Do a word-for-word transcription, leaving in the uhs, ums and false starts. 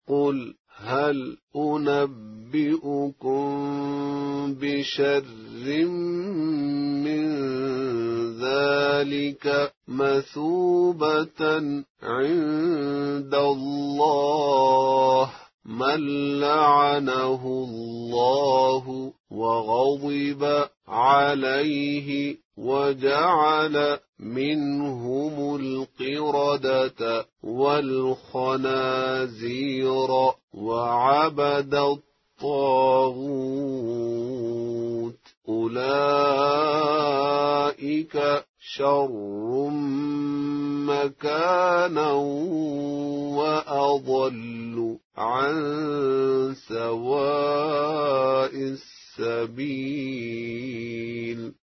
قل هل أنبئكم بشر من ذلك مثوبة عند الله من لعنه الله وغضب عليه وجعل منهم القردة والخنازير وعبد الطاغوت أولئك شر مكانا وأضل عن سواء السبيل.